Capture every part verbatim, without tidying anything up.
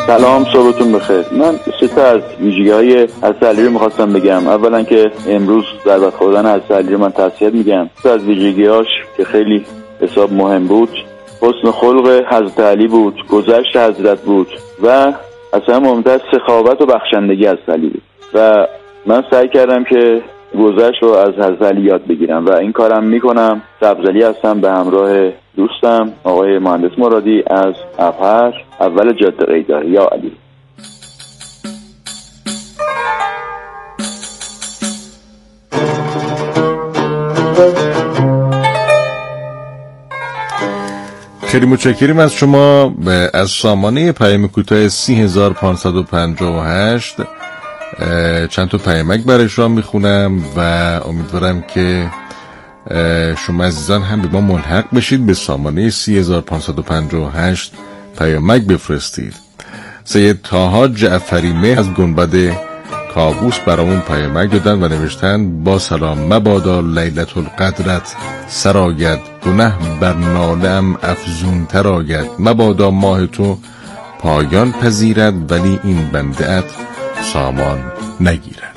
سلام، صبحتون بخیر. من سه تا از ویژگی‌های حضرت علی رو می‌خواستم بگم. اولا که امروز ضربت خوردن حضرت علی رو من تسلیت میگم. سه از ویژگی‌هاش که خیلی حساب مهم بود، حسن خلق حضرت علی بود، گذشت حضرت بود و اصلا مهمتر سخاوت و بخشندگی حضرت علی بود. و من سعی کردم که گذشت رو از حضرت علی یاد بگیرم و این کارم میکنم. سبزعلی هستم به همراه دوستم آقای مهندس مرادی از ابهر اول جاده قیدار. یا علی. خیلی متشکریم از شما. از سامانه پیام کوتاه سی هزار پانصد و پنجاه و هشت چند تا پیامک برای شما میخونم و امیدوارم که شما عزیزان هم به ما ملحق بشید، به سامانه سی هزار پانصد و پنجاه و هشت پیامک بفرستید. سید طاها جعفری مه از گنبد کابوس برامون پیامک دادن و نوشتن: با سلام، مبادا لیلت القدرت سراید، گنه بر نالم افزون تر آید، مبادا ماه تو پایان پذیرد، ولی این بنده ات سامان نگیرد.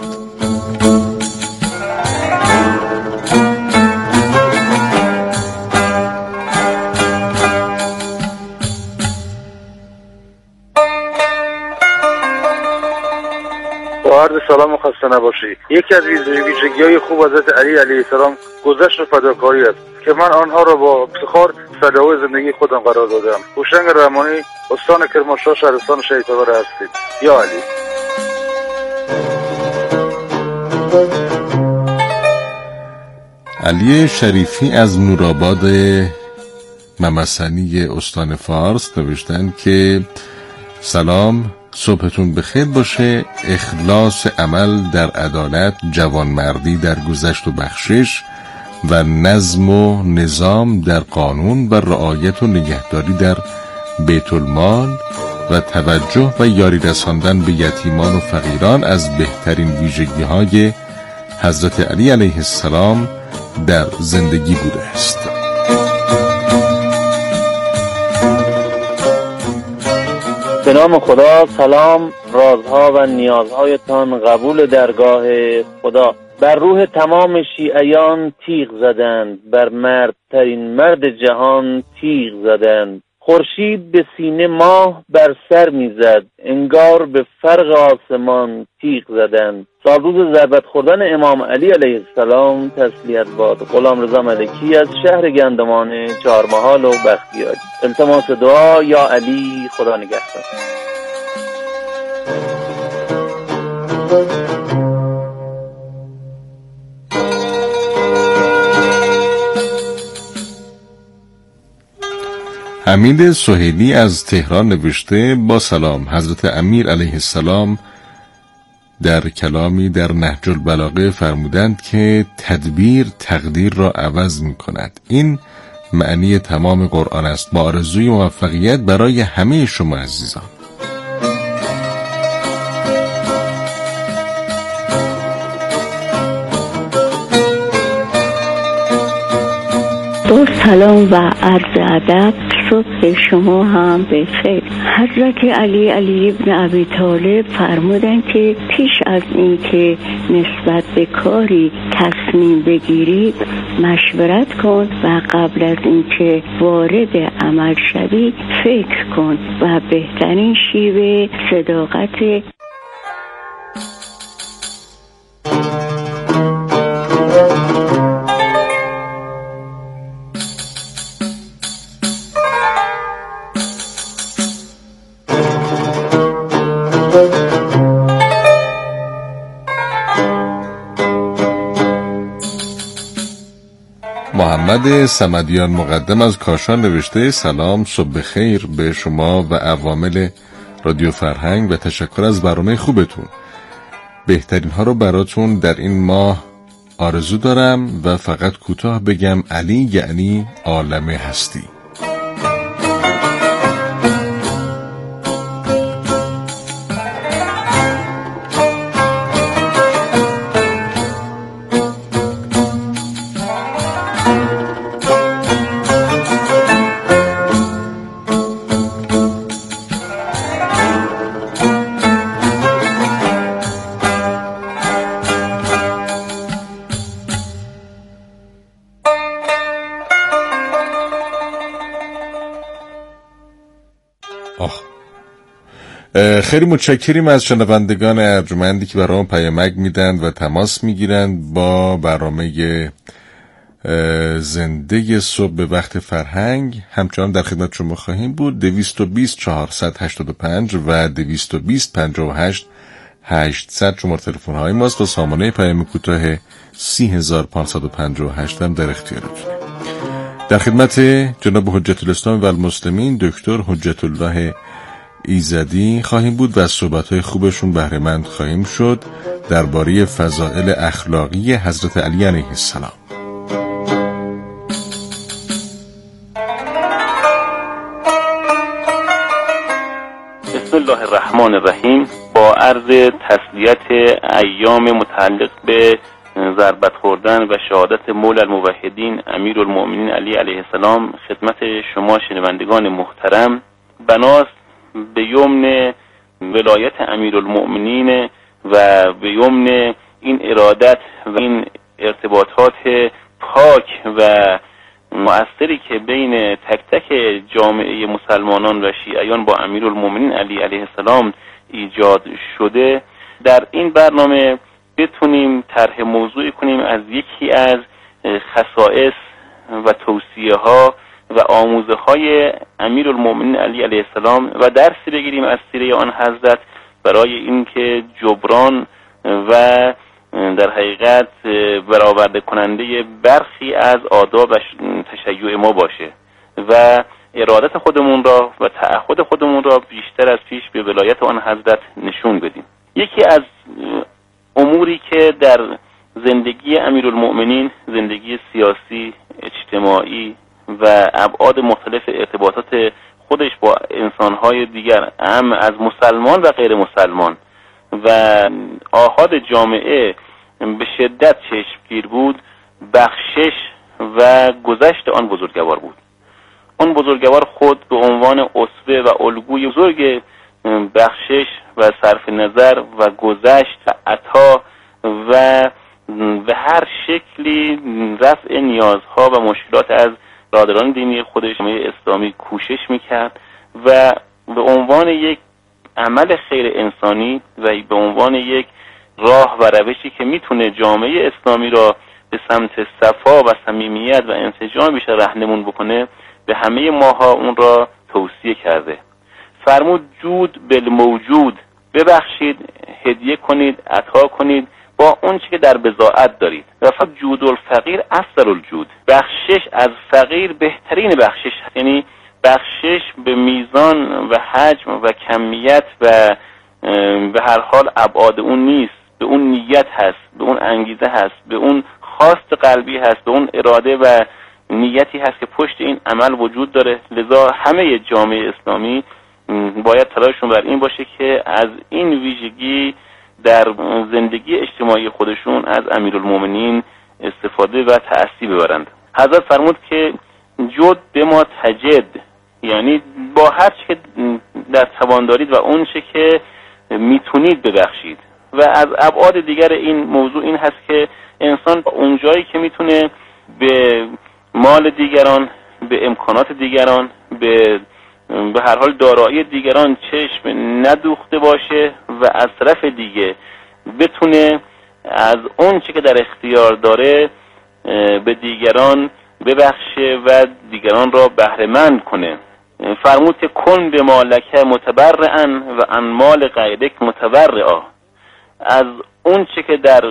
عرض سلام و خسته نباشی. یکی از ویژگی‌های خوب حضرت علی علیه السلام گذشت و فداکاری است که من آنها را با افتخار فدای زندگی خودم قرار دادم. هوشنگ رحمانی، استان کرمانشاه، شهرستان شهیدآباد هستید. یا علی. علی شریفی از نورآباد ممسنی استان فارس نوشتن که سلام، صبحتون بخیر باشه، اخلاص عمل در عدالت، جوانمردی در گذشت و بخشش و نظم و نظام در قانون و رعایت و نگهداری در بیت المال و توجه و یاری رساندن به یتیمان و فقیران از بهترین ویژگی های حضرت علی علیه السلام در زندگی بوده است. به نام خدا. سلام، رازها و نیازهایتان قبول درگاه خدا. بر روح تمام شیعیان تیغ زدند، بر مردترین مرد جهان تیغ زدند. خورشید به سینه ماه بر سر میزد، انگار به فرق آسمان تیغ زدند. سالروز ضربت خوردن امام علی علیه السلام تسلیت باد. غلامرضا ملکی از شهر گندمان چهارمحال و بختیاری. التماس دعا. یا علی، خدا نگهدار. حمید سهیلی از تهران نوشته: با سلام، حضرت امیر علیه السلام در کلامی در نهج البلاغه فرمودند که تدبیر تقدیر را عوض می کند. این معنی تمام قرآن است. با آرزوی موفقیت برای همه شما عزیزان. با سلام و عرض ادب، صبح شما هم بخیر. حضرت علی علی ابن ابی طالب فرمودند که پیش از این که نسبت به کاری تصمیم بگیری مشورت کن و قبل از این که وارد عمل شوی فکر کن و بهترین شیوه صداقت محمد صمدیان مقدم از کاشان نوشته: سلام، صبح خیر به شما و عوامل رادیو فرهنگ و تشکر از برنامه خوبتون. بهترین ها رو براتون در این ماه آرزو دارم و فقط کوتاه بگم علی یعنی عالم هستی. آخ. خیلی متشکریم از شنوندگان ارجمندی که برام پیامک میدن و تماس میگیرن با برنامه زنده صبح به وقت فرهنگ. همچنان در خدمت شما خواهیم بود. دویست و بیست چهارصد و هشتاد و پنج و دویست و بیست پنجاه و هشت هشتصد شماره تلفن های ماست و سامانه پیام کوتاه سی هزار پانصد و پنجاه و هشت هم در اختیارتونه. در خدمت جناب حجت الاسلام و المسلمین دکتر حجت الله ایزدی خواهیم بود و از صحبت‌های خوبشون بهره مند خواهیم شد درباره فضائل اخلاقی حضرت علی علیه السلام. بسم الله الرحمن الرحیم. با عرض تسلیت ایام متعلق به ضربت خوردن و شهادت مولا الموحدین امیرالمؤمنین علی علیه السلام خدمت شما شنوندگان محترم، بناست به یمن ولایت امیرالمؤمنین و به یمن این ارادت و این ارتباطات پاک و مؤثری که بین تک تک جامعه مسلمانان و شیعیان با امیرالمؤمنین علی علیه السلام ایجاد شده، در این برنامه بتونیم طرح موضوعی کنیم از یکی از خصائص و توصیه ها و آموزه های امیرالمؤمنین علی علیه السلام و درسی بگیریم از سیره آن حضرت برای اینکه جبران و در حقیقت برآورده کننده برخی از آداب و تشیع ما باشه و ارادت خودمون را و تعهد خودمون را بیشتر از پیش به ولایت آن حضرت نشون بدیم. یکی از اموری که در زندگی امیرالمؤمنین، زندگی سیاسی، اجتماعی و ابعاد مختلف ارتباطات خودش با انسانهای دیگر، اهم از مسلمان و غیر مسلمان و آحاد جامعه به شدت چشمگیر بود، بخشش و گذشت آن بزرگوار بود. آن بزرگوار خود به عنوان اسوه و الگوی بزرگ بخشش و صرف نظر و گذشت و عطا و به هر شکلی رفع نیازها و مشکلات از برادران دینی خودش جامعه اسلامی کوشش میکرد و به عنوان یک عمل خیر انسانی و به عنوان یک راه و روشی که میتونه جامعه اسلامی را به سمت صفا و صمیمیت و انسجام بیشتر راهنمون بکنه، به همه ماها اون را توصیه کرده. فرمود جود بالموجود، ببخشید، هدیه کنید، عطا کنید با اون چی که در بضاعت دارید. و فقط جود الفقیر افضل الجود، بخشش از فقیر بهترین بخشش، یعنی بخشش به میزان و حجم و کمیت و به هر حال ابعاد اون نیست، به اون نیت هست، به اون انگیزه هست، به اون خواست قلبی هست، به اون اراده و نیتی هست که پشت این عمل وجود داره. لذا همه جامعه اسلامی باید تلاششون بر این باشه که از این ویژگی در زندگی اجتماعی خودشون از امیرالمؤمنین استفاده و تأثیر ببرند. حضرت فرمود که جد به ما تجد، یعنی با هر چی که در توان دارید و اون چه که میتونید ببخشید. و از ابعاد دیگر این موضوع این هست که انسان اون جایی که میتونه به مال دیگران، به امکانات دیگران، به به هر حال دارایی دیگران چشم ندوخته باشه و از طرف دیگه بتونه از اون چی که در اختیار داره به دیگران ببخشه و دیگران را بهره مند کنه. فرمود که کن به مالک متبرعا و عن مال غیرک متورعا، از اون چی که در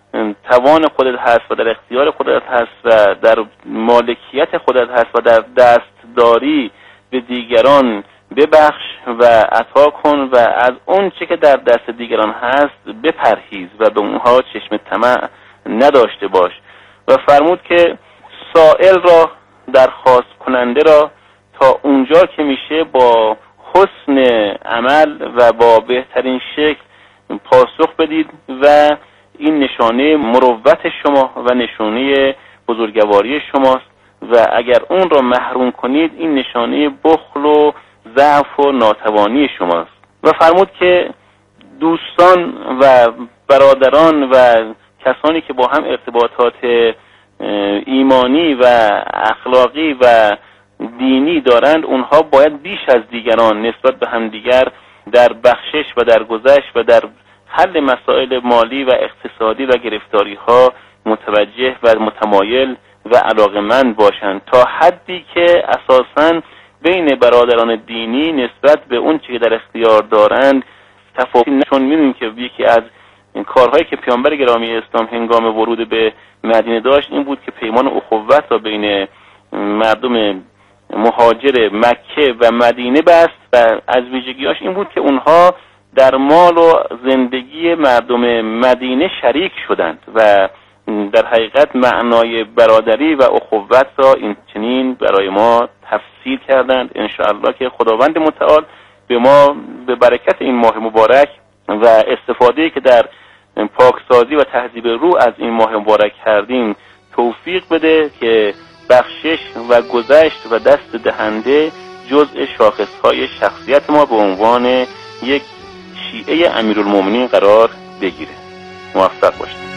توان خودت هست و در اختیار خودت هست و در مالکیت خودت هست و در دستداری به دیگران ببخش و عطا کن و از اون چی که در دست دیگران هست بپرهیز و به اونها چشم طمع نداشته باش. و فرمود که سائل را، درخواست کننده را تا اونجا که میشه با حسن عمل و با بهترین شکل پاسخ بدید و این نشانه مروت شما و نشانه بزرگواری شماست و اگر اون را محروم کنید این نشانه بخل و ضعف و ناتوانی شماست. و فرمود که دوستان و برادران و کسانی که با هم ارتباطات ایمانی و اخلاقی و دینی دارند، اونها باید بیش از دیگران نسبت به همدیگر در بخشش و در گذشت و در حل مسائل مالی و اقتصادی و گرفتاری ها متوجه و متمایل و علاقمند باشند، تا حدی که اساساً بین برادران دینی نسبت به اون چیزی که در اختیار دارند تفاوتی نشون. چون می‌بینیم که یکی از این کارهایی که پیامبر گرامی اسلام هنگام ورود به مدینه داشت این بود که پیمان اخوت را بین مردم مهاجر مکه و مدینه بست و از ویژگیاش این بود که اونها در مال و زندگی مردم مدینه شریک شدند و در حقیقت معنای برادری و اخوت را این چنین برای ما تفسیر کردند. انشاءالله که خداوند متعال به ما به برکت این ماه مبارک و استفاده که در پاکسازی و تهذیب روح از این ماه مبارک کردیم توفیق بده که بخشش و گذشت و دست دهنده جزء شاخصهای شخصیت ما به عنوان یک شیعه امیرالمومنین قرار بگیره. موفق باشید.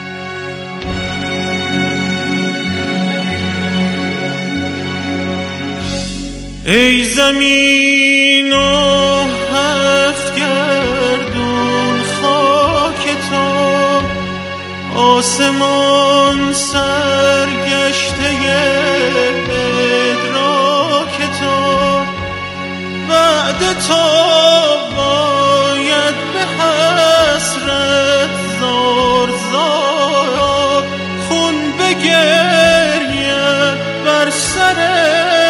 ای زمین و هفت گردون خاک تو، آسمان سرگشته ادراک تو، بعد تو باید به حسرت زار زار خون بگرید بر سر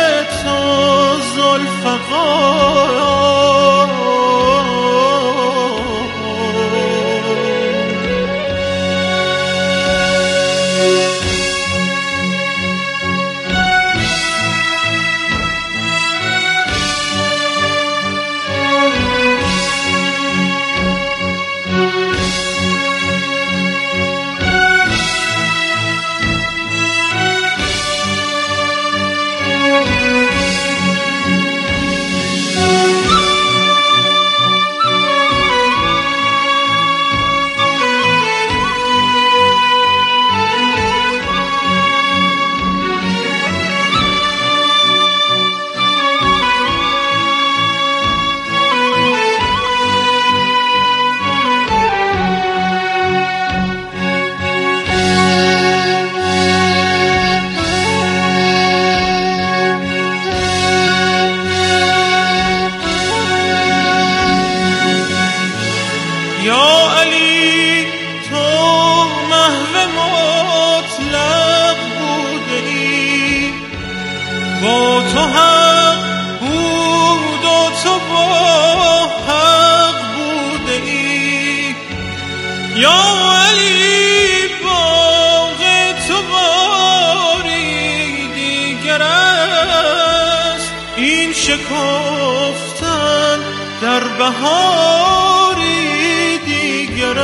شکفتن در بهاری دیگر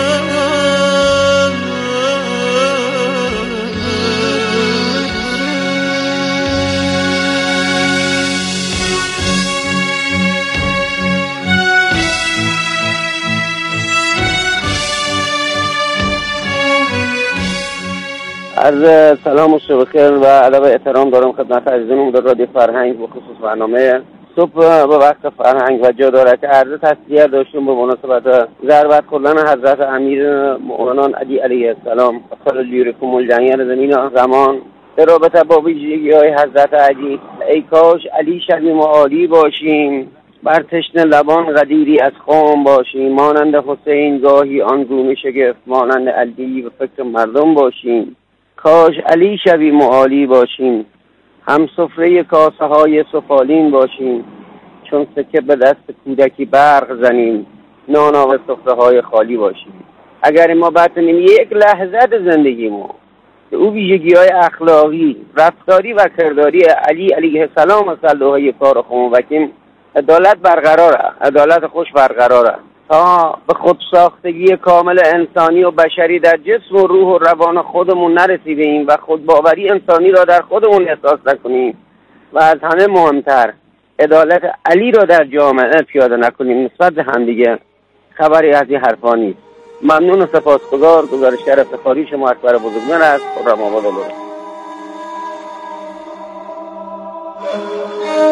عرض سلام و شب خیر و ادب احترام دارم خدمت عزیزان مدیر رادیو فرهنگ و خصوص برنامه صبح به وقت فرهنگ و جا داره که عرض تسلیت داشتم به مناسبت ضربت خوردن حضرت امیر مومنان علی علیه السلام خلال لیورکم الجنیل زمین زمان در رابطه با ویژگی‌های حضرت علی. ای کاش علی شبیه عالی باشیم، بر تشنه لبان قدیری از خام باشیم، مانند حسین گاهی آن گونه شگفت مانند علی و فکر مردم باشیم. کاش علی شبیه عالی باشیم، هم سفره کاسه های سفالین باشیم، چون سکه به دست کودکی برق زنیم، نانا و سفره های خالی باشیم. اگر ما بتونیم یک لحظه زندگی ما به او ویژگی های اخلاقی، رفتاری و کرداری علی علیه السلام و صلوهای کار خون وکیم، عدالت برقراره، عدالت خوش برقراره، تا به خود ساختگی کامل انسانی و بشری در جسم و روح و روان خودمون نرسیدیم و خودباوری انسانی را در خودمون احساس نکنیم و از همه مهمتر عدالت علی را در جامعه پیاده نکنیم نسبت به همدیگه. خبری از این حرفا نیست. ممنون و سپاسگزار. گزارشگر افتخاری شما اکبر بزرگمن است. خرم آباد الله.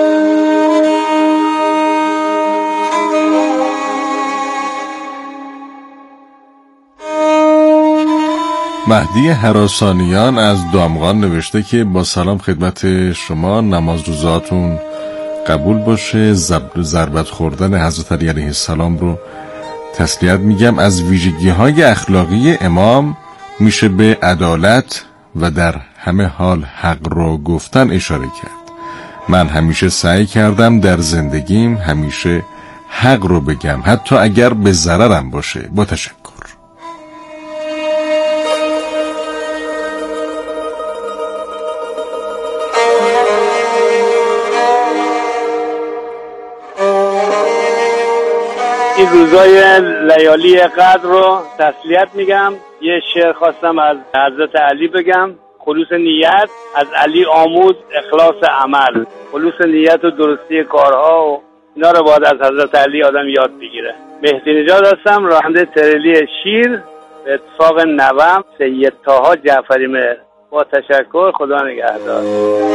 مهدی هراسانیان از دامغان نوشته که با سلام خدمت شما، نماز روزاتون قبول باشه. ضربت خوردن حضرت علی علیه السلام رو تسلیت میگم. از ویژگی های اخلاقی امام میشه به عدالت و در همه حال حق رو گفتن اشاره کرد. من همیشه سعی کردم در زندگیم همیشه حق رو بگم، حتی اگر به ضررم باشه. با تشکر. این روزای لیالی قدر رو تسلیت میگم. یه شعر خواستم از حضرت علی بگم: خلوص نیت از علی آموز اخلاص عمل. خلوص نیت و درستی کارها و اینا رو باید از حضرت علی آدم یاد بگیره. مهدی نژاد هستم، راننده تریلی شیر، به اتفاق نوام سید طاها جعفری مهر. با تشکر، خدا نگهدار.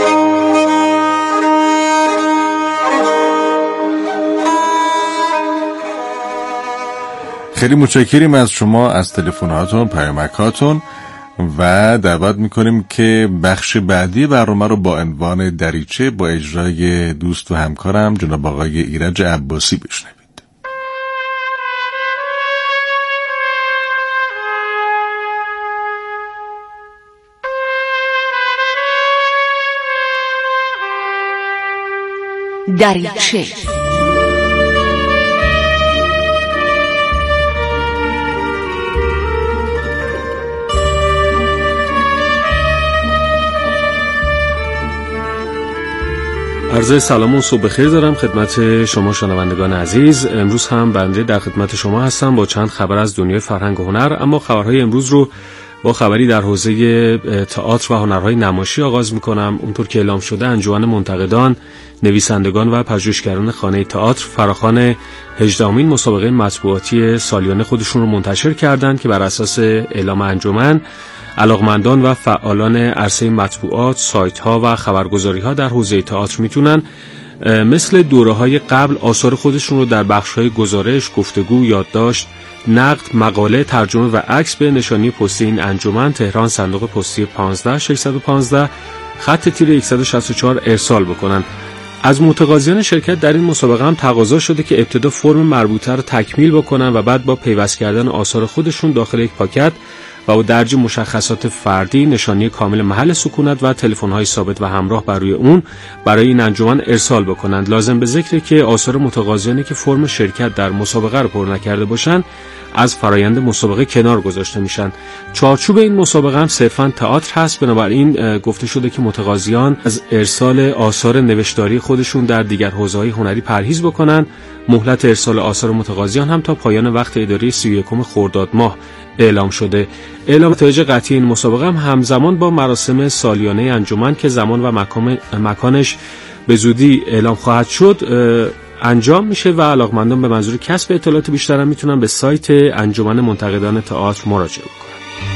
خیلی متشکریم از شما، از تلفن‌هاتون، پیامک‌هاتون، و دعوت میکنیم که بخش بعدی برنامه رو با عنوان دریچه با اجرای دوست و همکارم جناب آقای ایرج عباسی بشنوید. دریچه. عرض سلام و صبح بخیر دارم خدمت شما شنوندگان عزیز. امروز هم بنده در خدمت شما هستم با چند خبر از دنیای فرهنگ و هنر، اما خبرهای امروز رو با خبری در حوزه تئاتر و هنرهای نمایشی آغاز می‌کنم. اونطور که اعلام شده انجمن منتقدان، نویسندگان و پژوهشگران خانه تئاتر فراخوان هجدهمین مسابقه مطبوعاتی سالیانه خودشون رو منتشر کردند که بر اساس اعلام انجمن علاقمندان و فعالان عرصه مطبوعات، سایت‌ها و خبرگزاری‌ها در حوزه تئاتر میتونن مثل دوره‌های قبل آثار خودشون رو در بخش‌های گزارش، گفتگو، یادداشت، نقد، مقاله، ترجمه و عکس به نشانی پستی این انجمن تهران صندوق پستی پانزده ششصد و پانزده خط تیر صد و شصت و چهار ارسال بکنن. از متقاضیان شرکت در این مسابقه هم تقاضا شده که ابتدا فرم مربوطه رو تکمیل بکنن و بعد با پیوست کردن آثار خودشون داخل یک پاکت و با درج مشخصات فردی، نشانی کامل محل سکونت و تلفن‌های ثابت و همراه بر روی اون برای این انجمن ارسال بکنند. لازم به ذکره که آثار متقاضیانی که فرم شرکت در مسابقه رو پر نکرده باشن از فرایند مسابقه کنار گذاشته میشن. چارچوب این مسابقه هم صرفاً تئاتر هست، بنابراین گفته شده که متقاضیان از ارسال آثار نوشتاری خودشون در دیگر حوزه‌های هنری پرهیز بکنن. مهلت ارسال آثار متقاضیان هم تا پایان وقت اداری سی و یکم خرداد ماه اعلام شده. اعلام نتایج قطعی این مسابقه هم همزمان با مراسم سالیانه انجمن که زمان و مکان مکانش به زودی اعلام خواهد شد انجام میشه و علاقمندان به منظور کسب اطلاعات بیشتر هم میتونن به سایت انجمن منتقدان تئاتر مراجعه کنن.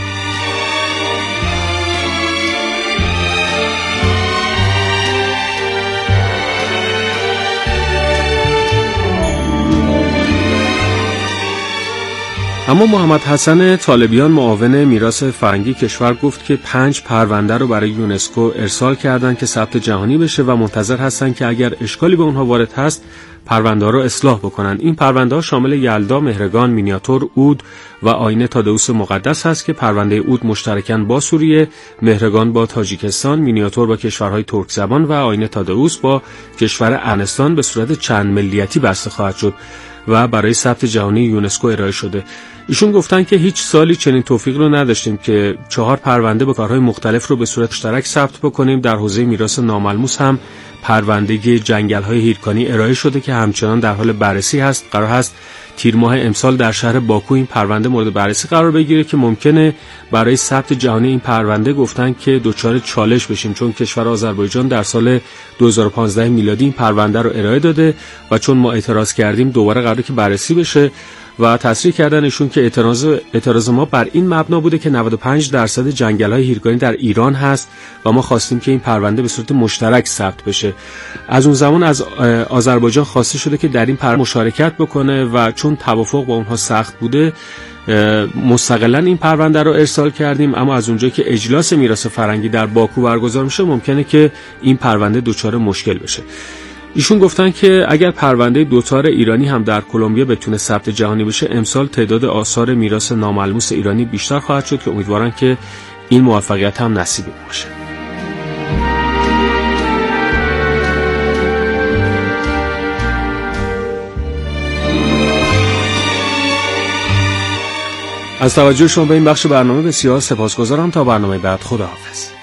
اما محمد حسن طالبیان معاون میراث فرهنگی کشور گفت که پنج پرونده رو برای یونسکو ارسال کردن که ثبت جهانی بشه و منتظر هستن که اگر اشکالی به اونها وارد هست پرونده رو اصلاح بکنن. این پرونده ها شامل یلدا، مهرگان، مینیاتور، عود و آینه تادئوس مقدس هست که پرونده عود مشترکاً با سوریه، مهرگان با تاجیکستان، مینیاتور با کشورهای ترک زبان و آینه تادئوس با کشور ارمنستان به صورت چند ملیتی بسته خواهد شد و برای ثبت جهانی یونسکو ارائه شده. ایشون گفتن که هیچ سالی چنین توفیق رو نداشتیم که چهار پرونده با کارهای مختلف رو به صورت مشترک ثبت بکنیم. در حوزه میراث ناملموس هم پرونده جنگل‌های هیرکانی ارائه شده که همچنان در حال بررسی هست. قرار هست تیر ماه امسال در شهر باکو این پرونده مورد بررسی قرار بگیره که ممکنه برای ثبت جهانی این پرونده گفتن که دچار چالش بشیم، چون کشور آذربایجان در سال دو هزار و پانزده میلادی این پرونده رو ارائه داده و چون ما اعتراض کردیم دوباره قراره که بررسی بشه و تصریح کردن ایشون که اعتراض اعتراض ما بر این مبنا بوده که نود و پنج درصد جنگل‌های هیرگانی در ایران هست و ما خواستیم که این پرونده به صورت مشترک ثبت بشه. از اون زمان از آذربایجان خواسته شده که در این پرونده مشارکت بکنه و چون توافق با اونها سخت بوده مستقلا این پرونده رو ارسال کردیم، اما از اونجایی که اجلاس میراث فرهنگی در باکو برگزار میشه ممکنه که این پرونده دچار مشکل بشه. ایشون گفتن که اگر پرونده دوتار ایرانی هم در کلمبیا بتونه ثبت جهانی بشه، امسال تعداد آثار میراث ناملموس ایرانی بیشتر خواهد شد که امیدوارن که این موفقیت هم نصیب باشه. از توجه شما به این بخش برنامه بسیار سپاسگزارم. تا برنامه بعد، خداحافظ.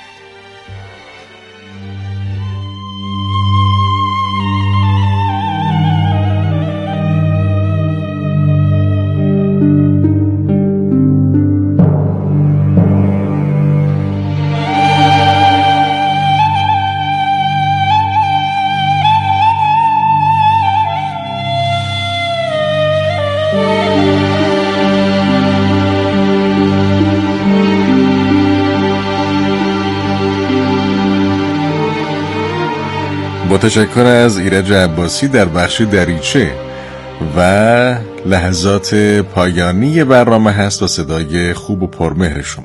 با تشکر از ایرج عباسی در بخش دریچه و لحظات پایانی برنامه هست و صدای خوب و پرمهر شما.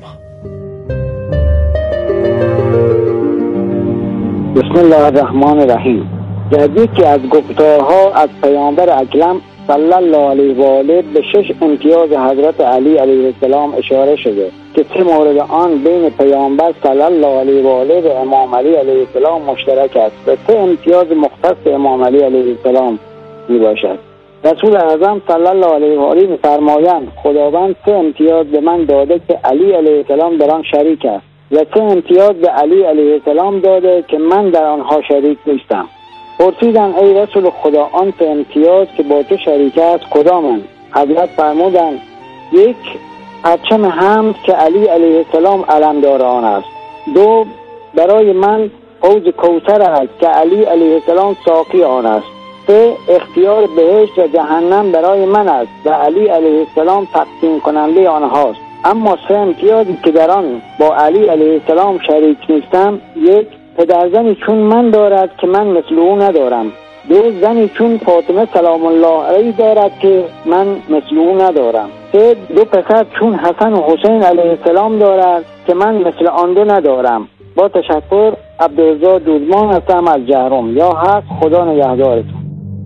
بسم الله الرحمن الرحیم. در یکی از گفتارها از پیامبر اکرم صلی الله علیه و آله به شش امتیاز حضرت علی علیه السلام اشاره شده که سه مورد آن بین پیامبر صلی الله علیه و آله و امام علی علیه السلام مشترک است و سه امتیاز مختص امام علی علیه السلام می باشد. رسول اعظم صلی الله علیه و آله می فرمایند خداوند سه امتیاز به من داده که علی علیه السلام در آن شریک است و سه امتیاز به علی علیه السلام داده که من در آنها شریک نیستم. پرسیدند ای رسول خدا آن سه امتیاز که با تو شریک است کدامند؟ حضرت فرمودند یک، پرچم حمد که علی علیه السلام علمدار آن است. دو، برای من حوض کوثر است که علی علیه السلام ساقی آن است. سه، اختیار بهشت و جهنم برای من است و علی علیه السلام تقسیم کننده آنهاست. اما سه امتیازی که در آن با علی علیه السلام شریک نیستم: یک، پدر زنی چون من دارد که من مثل او ندارم. دو، زنی چون فاطمه سلام الله علیه دارد که من مثل او ندارم. سه، دو پسر چون حسن و حسین علیه السلام دارد که من مثل آن دو ندارم. با تشکر، عبدالرضا دودمان هستم از جهرم. یا حق، خدا نگهدارتون.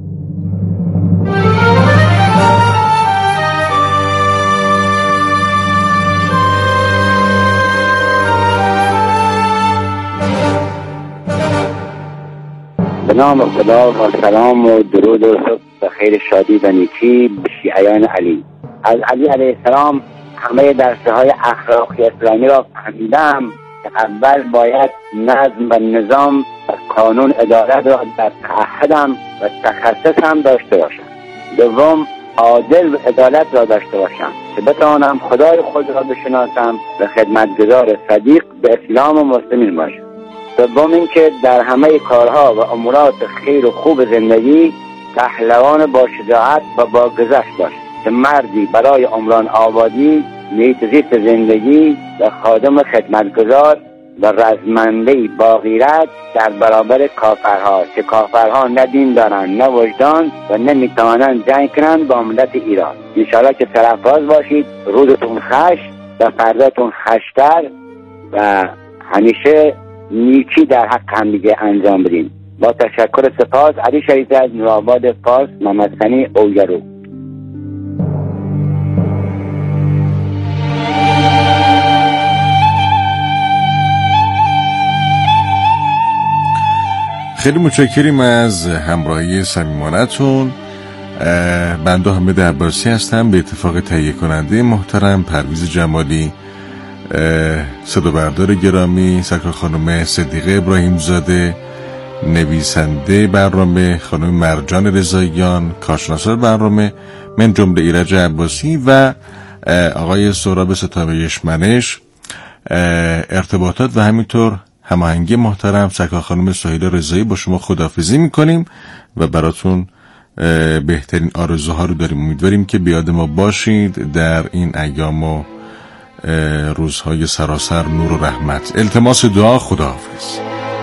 به نام خدا و سلام و درود و صبح و خیر شادی و نیکی به شیعیان علی. از علی علیه السلام همه درسه های اخلاقی اسلامی را فهمیدم که اول باید نظم و نظام و قانون ادارت را در تعهدم و تخصصم داشته باشم. دوم، عادل و عدالت را داشته باشم که بتوانم خدای خود را بشناسم و خدمتگزار صدیق به اسلام و مسلمین باشم. سوم این که در همه کارها و امورات خیر و خوب زندگی پهلوان با شجاعت و با گذشت باشد که مردی برای عمران آبادی، محیط زیست زندگی و خادم خدمتگزار و رزمنده‌ای با غیرت در برابر کافرها که کافرها نه دین دارند نه وجدان و نمیتوانند جنگ کنند با ملت ایران. انشاءالله که سرفراز باشید، روزتون خوش و فرداتون خوشتر و همیشه نیکی در حق هم دیگه انجام بدیم. با تشکر، سپاس. علی شریفی از نورآباد فارس، محمد سنی اوگرو. خیلی متشکریم از همراهی صمیمانه‌تون. بنده حامد عباسی هستم. به اتفاق تهیه کننده محترم پرویز جمالی، صدا بردار گرامی سرکار خانم صدیقه ابراهیم زاده، نویسنده برنامه خانم مرجان رضاییان، کارشناس برنامه من جمله ایرج عباسی و آقای سهراب ستایش منش، ارتباطات و همینطور هماهنگی محترم سرکار خانم سهیل رضایی با شما خداحافظی میکنیم و براتون بهترین آرزوها رو داریم. امیدواریم که به یاد ما باشید در این ایام و روزهای سراسر نور و رحمت. التماس دعا. خداحافظ.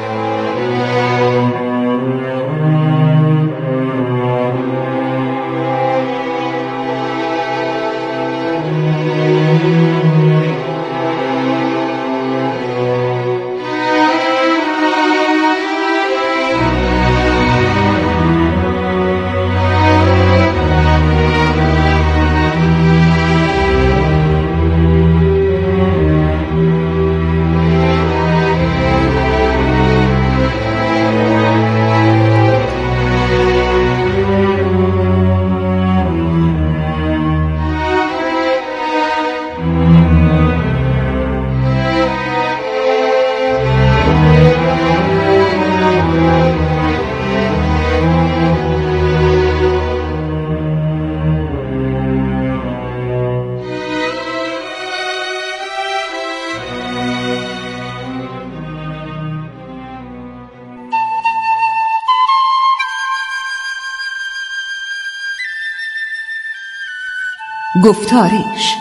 گفتاریش.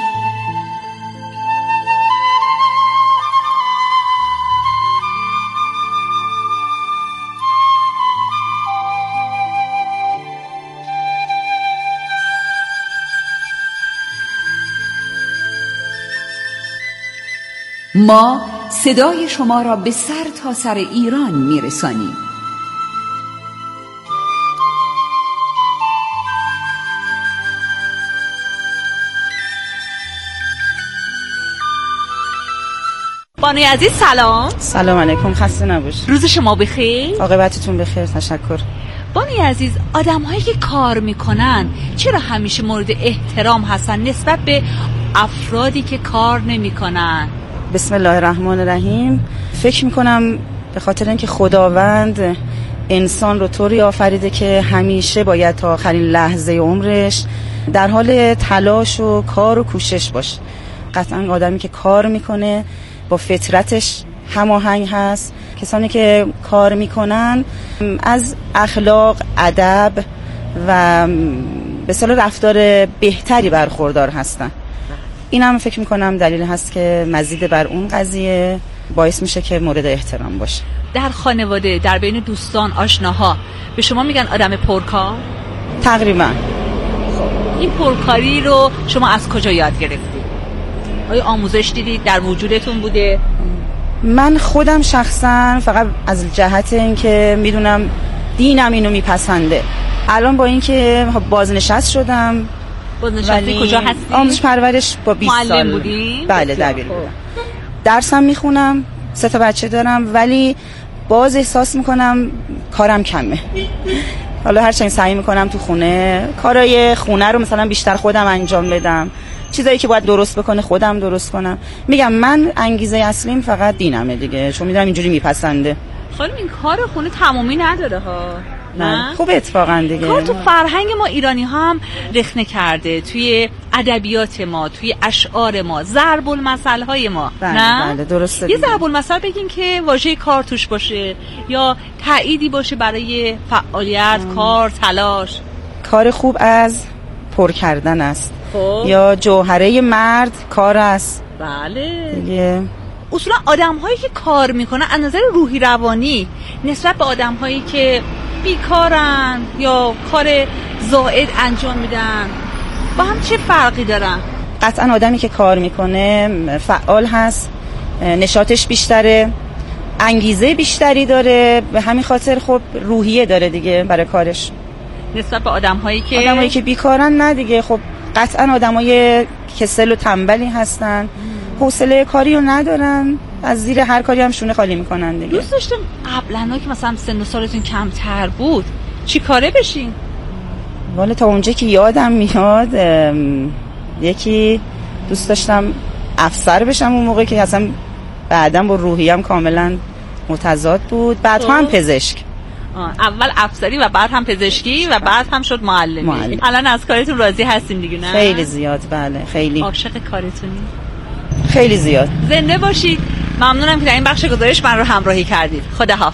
ما صدای شما را به سر تا سر ایران میرسانیم. بانوی عزیز سلام. سلام علیکم، خسته نباشید. روز شما بخیر. عاقبتتون بخیر، تشکر. بانوی عزیز، آدم هایی که کار میکنن چرا همیشه مورد احترام هستن نسبت به افرادی که کار نمیکنن؟ بسم الله الرحمن الرحیم. فکر میکنم به خاطر اینکه خداوند انسان رو طوری آفریده که همیشه باید تا آخرین لحظه عمرش در حال تلاش و کار و کوشش باشه. قطعا آدمی که کار میکنه با فطرتش هماهنگ هست. کسانی که کار میکنن از اخلاق، ادب و به اصطلاح رفتار بهتری برخوردار هستن. این هم فکر میکنم دلیل هست که مزید بر اون قضیه باعث میشه که مورد احترام باشه. در خانواده، در بین دوستان، آشناها به شما میگن آدم پرکار؟ تقریبا. خب این پرکاری رو شما از کجا یاد گرفتید؟ آیا آموزش دیدید؟ در وجودتون بوده؟ من خودم شخصا فقط از جهت اینکه میدونم دینم اینو میپسنده. الان با اینکه بازنشست شدم. بازنشستی کجا هستی؟ آموزش پرورش با بیست سال. معلم بودی؟ بله، دبیر بودم. درسم میخونم، سه تا بچه دارم، ولی باز احساس میکنم کارم کمه. حالا هرچند سعی میکنم تو خونه کارای خونه رو مثلا بیشتر خودم انجام بدم، چیزایی که باید درست بکنه خودم درست کنم. میگم من انگیزه اصلیم فقط دینمه دیگه، چون میدونم اینجوری میپسنده. خانم این کار خونه تمامی نداره ها. نه خوب اتفاقا دیگه کار تو فرهنگ ما ایرانی ها هم رخنه کرده، توی ادبیات ما، توی اشعار ما، ضرب المثل های ما. بله نه بله درسته. یه ضرب المثل بگین که واژه کار توش باشه یا تأییدی باشه برای فعالیت، ام. کار، تلاش. کار خوب از پر کردن است. خب. یا جوهره مرد کار است. بله دیگه. اصولا آدم هایی که کار میکنن از نظر روحی روانی نسبت به آدم هایی که بیکارن یا کار زائد انجام میدن با هم چه فرقی دارن؟ قطعا آدمی که کار میکنه فعال هست، نشاطش بیشتره، انگیزه بیشتری داره، به همین خاطر خب روحیه داره دیگه برای کارش. نسبت به آدم هایی که آدم هایی که بیکارن نه دیگه، خب قطعا آدم های کسل و تنبلی هستن، حوصله کاری رو ندارن، از زیر هر کاری هم شونه خالی میکنن دیگه. دوست داشتم قبلا که مثلا سن و سالتون کمتر بود چی کاره بشین؟ والا تا اونجا که یادم میاد یکی دوست داشتم افسر بشم اون موقع که اصلا بعدم با روحیم کاملا متضاد بود. بعد هم پزشک. اول افسری و بعد هم پزشکی و بعد هم شد معلمی. معلم. الان از کارتون راضی هستیم دیگه نه؟ خیلی زیاد. بله خیلی عاشق کارتونی؟ خیلی زیاد. زنده باشید. ممنونم که در این بخش گزارش من رو همراهی کردید. خداحافظ.